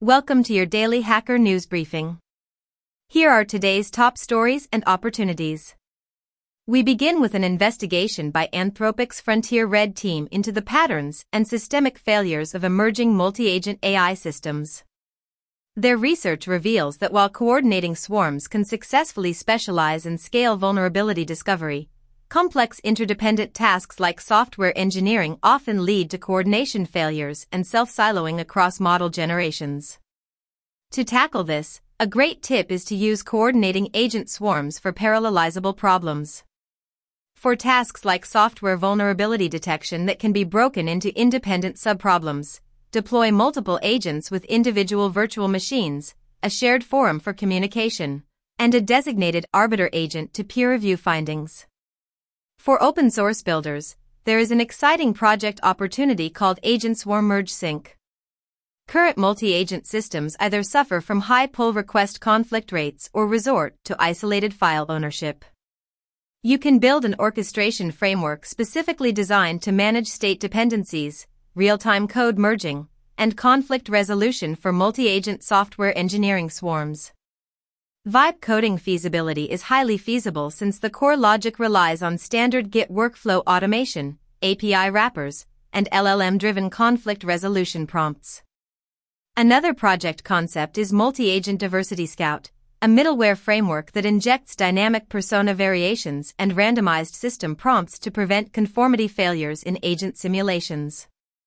Welcome to your daily Hacker News Briefing. Here are today's top stories and opportunities. We begin with an investigation by Anthropic's Frontier Red team into the patterns and systemic failures of emerging multi-agent AI systems. Their research reveals that while coordinating swarms can successfully specialize and scale vulnerability discovery, complex interdependent tasks like software engineering often lead to coordination failures and self-siloing across model generations. To tackle this, a great tip is to use coordinating agent swarms for parallelizable problems. For tasks like software vulnerability detection that can be broken into independent subproblems, deploy multiple agents with individual virtual machines, a shared forum for communication, and a designated arbiter agent to peer review findings. For open source builders, there is an exciting project opportunity called Agent Swarm Merge Sync. Current multi-agent systems either suffer from high pull request conflict rates or resort to isolated file ownership. You can build an orchestration framework specifically designed to manage state dependencies, real-time code merging, and conflict resolution for multi-agent software engineering swarms. Vibe coding feasibility is highly feasible since the core logic relies on standard Git workflow automation, API wrappers, and LLM-driven conflict resolution prompts. Another project concept is Multi-Agent Diversity Scout, a middleware framework that injects dynamic persona variations and randomized system prompts to prevent conformity failures in agent simulations.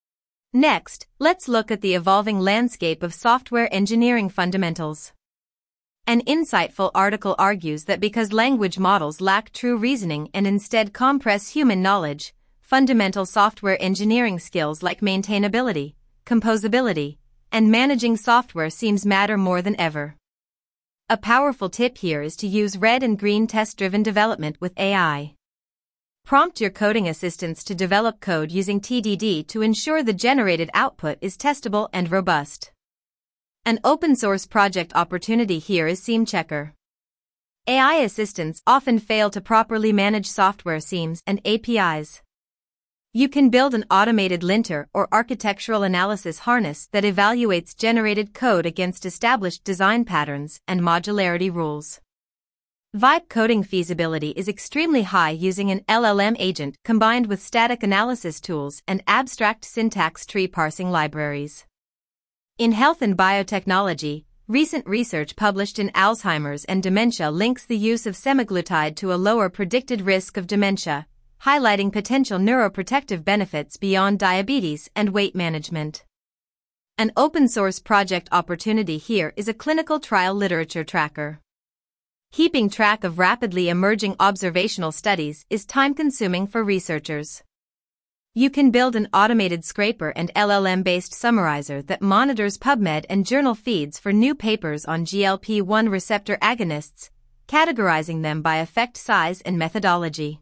Next, let's look at the evolving landscape of software engineering fundamentals. An insightful article argues that because language models lack true reasoning and instead compress human knowledge, fundamental software engineering skills like maintainability, composability, and managing software seems matter more than ever. A powerful tip here is to use red and green test-driven development with AI. Prompt your coding assistants to develop code using TDD to ensure the generated output is testable and robust. An open-source project opportunity here is Seam Checker. AI assistants often fail to properly manage software seams and APIs. You can build an automated linter or architectural analysis harness that evaluates generated code against established design patterns and modularity rules. Vibe coding feasibility is extremely high using an LLM agent combined with static analysis tools and abstract syntax tree parsing libraries. In health and biotechnology, recent research published in Alzheimer's and Dementia links the use of semaglutide to a lower predicted risk of dementia, highlighting potential neuroprotective benefits beyond diabetes and weight management. An open-source project opportunity here is a clinical trial literature tracker. Keeping track of rapidly emerging observational studies is time-consuming for researchers. You can build an automated scraper and LLM-based summarizer that monitors PubMed and journal feeds for new papers on GLP-1 receptor agonists, categorizing them by effect size and methodology.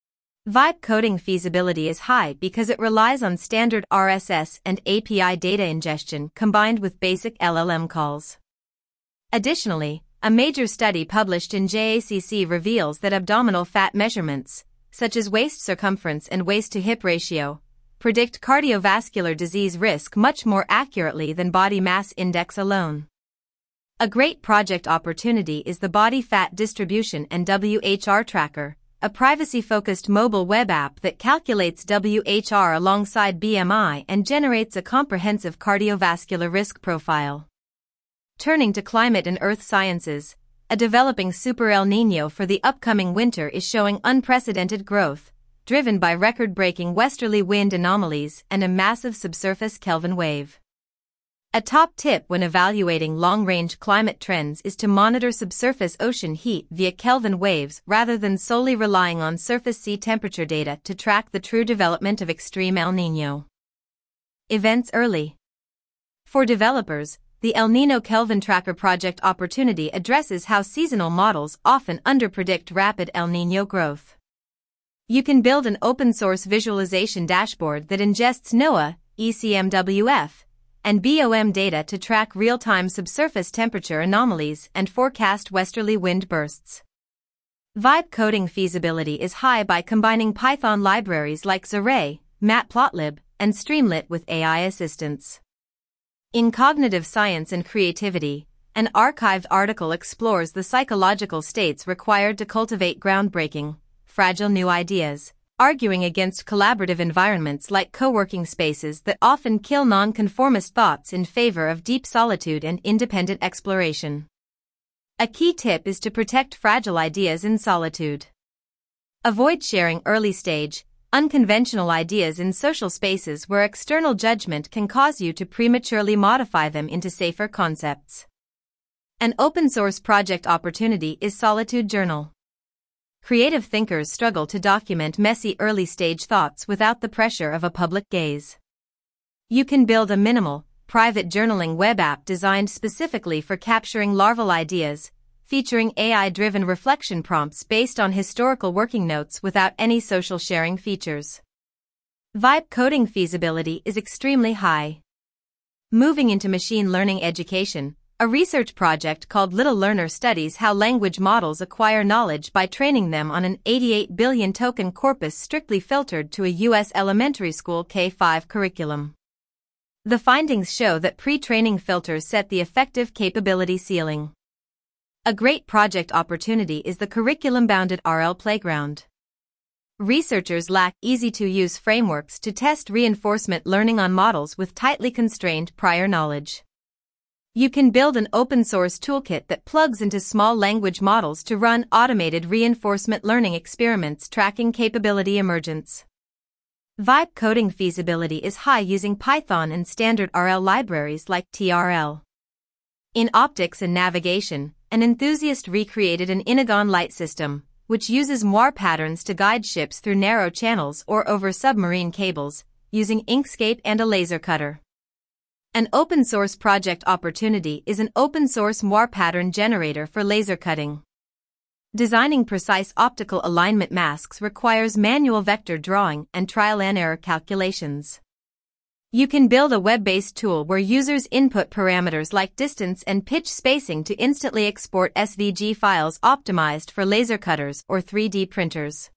Vibe coding feasibility is high because it relies on standard RSS and API data ingestion combined with basic LLM calls. Additionally, a major study published in JACC reveals that abdominal fat measurements, such as waist circumference and waist-to-hip ratio, predict cardiovascular disease risk much more accurately than body mass index alone. A great project opportunity is the Body Fat Distribution and WHR Tracker, a privacy-focused mobile web app that calculates WHR alongside BMI and generates a comprehensive cardiovascular risk profile. Turning to climate and earth sciences, a developing super El Niño for the upcoming winter is showing unprecedented growth, driven by record-breaking westerly wind anomalies and a massive subsurface Kelvin wave. A top tip when evaluating long-range climate trends is to monitor subsurface ocean heat via Kelvin waves rather than solely relying on surface sea temperature data to track the true development of extreme El Niño. Events early. For developers, the El Niño Kelvin Tracker project opportunity addresses how seasonal models often underpredict rapid El Niño growth. You can build an open-source visualization dashboard that ingests NOAA, ECMWF, and BOM data to track real-time subsurface temperature anomalies and forecast westerly wind bursts. Vibe coding feasibility is high by combining Python libraries like Xarray, Matplotlib, and Streamlit with AI assistance. In Cognitive Science and Creativity, an archived article explores the psychological states required to cultivate groundbreaking, fragile new ideas, arguing against collaborative environments like co-working spaces that often kill nonconformist thoughts in favor of deep solitude and independent exploration. A key tip is to protect fragile ideas in solitude. Avoid sharing early-stage, unconventional ideas in social spaces where external judgment can cause you to prematurely modify them into safer concepts. An open-source project opportunity is Solitude Journal. Creative thinkers struggle to document messy early-stage thoughts without the pressure of a public gaze. You can build a minimal, private journaling web app designed specifically for capturing larval ideas, featuring AI-driven reflection prompts based on historical working notes without any social sharing features. Vibe coding feasibility is extremely high. Moving into machine learning education, a research project called Little Learner studies how language models acquire knowledge by training them on an 88 billion token corpus strictly filtered to a U.S. elementary school K-5 curriculum. The findings show that pre-training filters set the effective capability ceiling. A great project opportunity is the curriculum-bounded RL Playground. Researchers lack easy-to-use frameworks to test reinforcement learning on models with tightly constrained prior knowledge. You can build an open-source toolkit that plugs into small language models to run automated reinforcement learning experiments tracking capability emergence. Vibe coding feasibility is high using Python and standard RL libraries like TRL. In optics and navigation, an enthusiast recreated an Inagon light system, which uses Moir patterns to guide ships through narrow channels or over submarine cables, using Inkscape and a laser cutter. An open-source project opportunity is an open-source Moir pattern generator for laser cutting. Designing precise optical alignment masks requires manual vector drawing and trial-and-error calculations. You can build a web-based tool where users input parameters like distance and pitch spacing to instantly export SVG files optimized for laser cutters or 3D printers.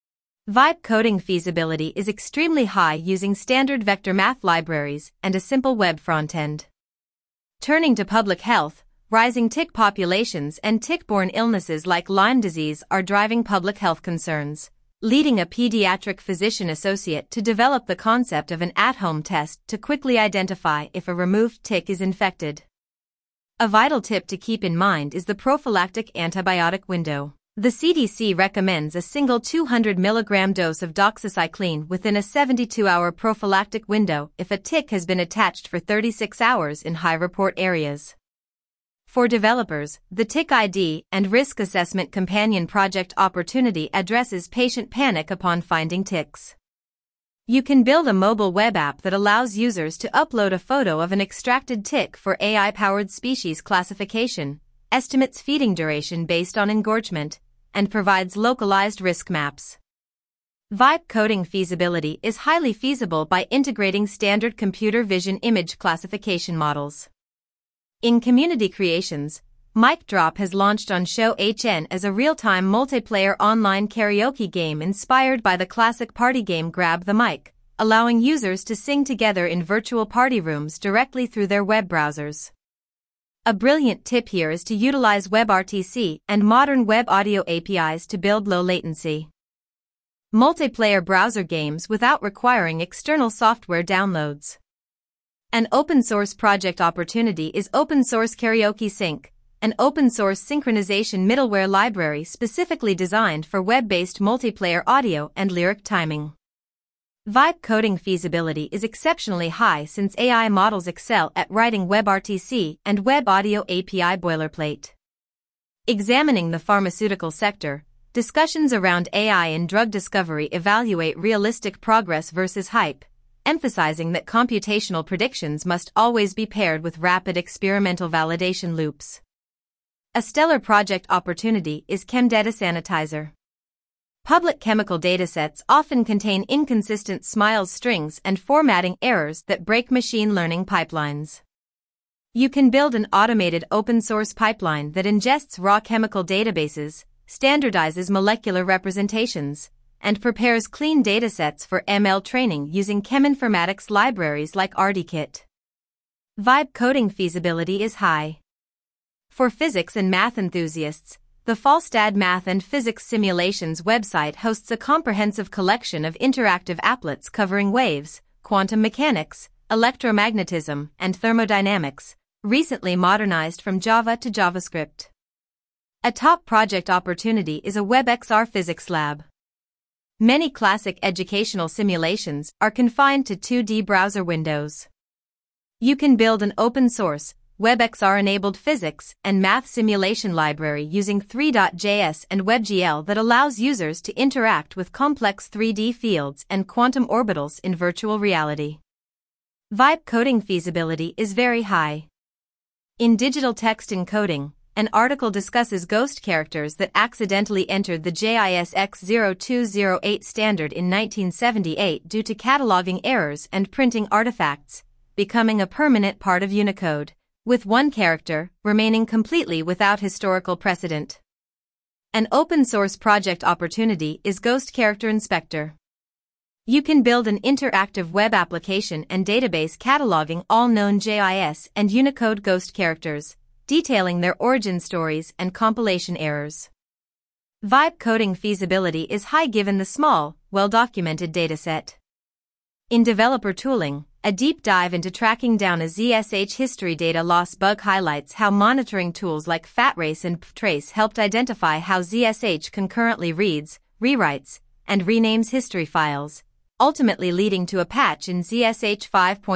Vibe coding feasibility is extremely high using standard vector math libraries and a simple web frontend. Turning to public health, rising tick populations and tick-borne illnesses like Lyme disease are driving public health concerns, leading a pediatric physician associate to develop the concept of an at-home test to quickly identify if a removed tick is infected. A vital tip to keep in mind is the prophylactic antibiotic window. The CDC recommends a single 200 mg dose of doxycycline within a 72-hour prophylactic window if a tick has been attached for 36 hours in high-report areas. For developers, the Tick ID and Risk Assessment Companion project opportunity addresses patient panic upon finding ticks. You can build a mobile web app that allows users to upload a photo of an extracted tick for AI-powered species classification, estimates feeding duration based on engorgement, and provides localized risk maps. Vibe coding feasibility is highly feasible by integrating standard computer vision image classification models. In community creations, Mic Drop has launched on Show HN as a real-time multiplayer online karaoke game inspired by the classic party game Grab the Mic, allowing users to sing together in virtual party rooms directly through their web browsers. A brilliant tip here is to utilize WebRTC and modern web audio APIs to build low-latency multiplayer browser games without requiring external software downloads. An open-source project opportunity is Open Source Karaoke Sync, an open-source synchronization middleware library specifically designed for web-based multiplayer audio and lyric timing. Vibe coding feasibility is exceptionally high since AI models excel at writing WebRTC and Web Audio API boilerplate. Examining the pharmaceutical sector, discussions around AI in drug discovery evaluate realistic progress versus hype, emphasizing that computational predictions must always be paired with rapid experimental validation loops. A stellar project opportunity is ChemData Sanitizer. Public chemical datasets often contain inconsistent SMILES strings and formatting errors that break machine learning pipelines. You can build an automated open-source pipeline that ingests raw chemical databases, standardizes molecular representations, and prepares clean datasets for ML training using cheminformatics libraries like RDKit. Vibe coding feasibility is high. For physics and math enthusiasts, the Falstad Math and Physics Simulations website hosts a comprehensive collection of interactive applets covering waves, quantum mechanics, electromagnetism, and thermodynamics, recently modernized from Java to JavaScript. A top project opportunity is a WebXR physics lab. Many classic educational simulations are confined to 2D browser windows. You can build an open-source, WebXR-enabled physics and math simulation library using 3.js and WebGL that allows users to interact with complex 3D fields and quantum orbitals in virtual reality. Vibe coding feasibility is very high. In Digital Text Encoding, an article discusses ghost characters that accidentally entered the JIS X0208 standard in 1978 due to cataloging errors and printing artifacts, becoming a permanent part of Unicode, with one character remaining completely without historical precedent. An open-source project opportunity is Ghost Character Inspector. You can build an interactive web application and database cataloging all known JIS and Unicode ghost characters, detailing their origin stories and compilation errors. Vibe coding feasibility is high given the small, well-documented dataset. In developer tooling, a deep dive into tracking down a ZSH history data loss bug highlights how monitoring tools like FatRace and ptrace helped identify how ZSH concurrently reads, rewrites, and renames history files, ultimately leading to a patch in ZSH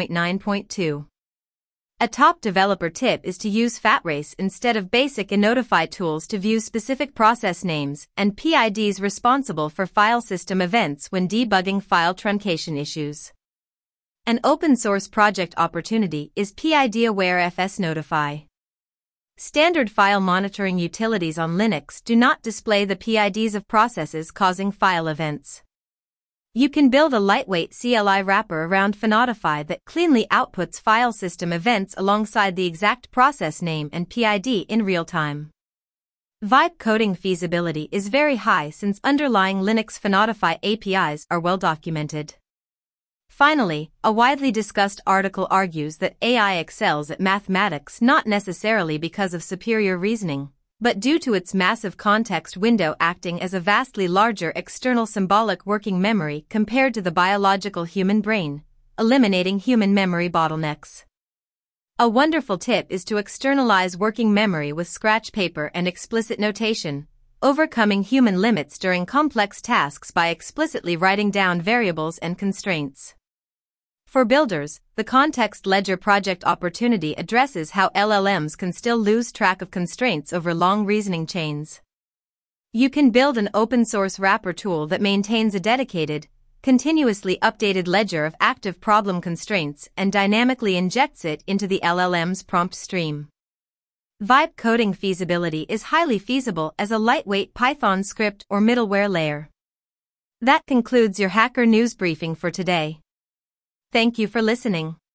5.9.2. A top developer tip is to use FatRace instead of basic Inotify tools to view specific process names and PIDs responsible for file system events when debugging file truncation issues. An open-source project opportunity is PID-aware FSNotify. Standard file monitoring utilities on Linux do not display the PIDs of processes causing file events. You can build a lightweight CLI wrapper around FNotify that cleanly outputs file system events alongside the exact process name and PID in real time. Vibe coding feasibility is very high since underlying Linux FNotify APIs are well documented. Finally, a widely discussed article argues that AI excels at mathematics not necessarily because of superior reasoning, but due to its massive context window acting as a vastly larger external symbolic working memory compared to the biological human brain, eliminating human memory bottlenecks. A wonderful tip is to externalize working memory with scratch paper and explicit notation, overcoming human limits during complex tasks by explicitly writing down variables and constraints. For builders, the Context Ledger project opportunity addresses how LLMs can still lose track of constraints over long reasoning chains. You can build an open-source wrapper tool that maintains a dedicated, continuously updated ledger of active problem constraints and dynamically injects it into the LLM's prompt stream. Vibe coding feasibility is highly feasible as a lightweight Python script or middleware layer. That concludes your Hacker News Briefing for today. Thank you for listening.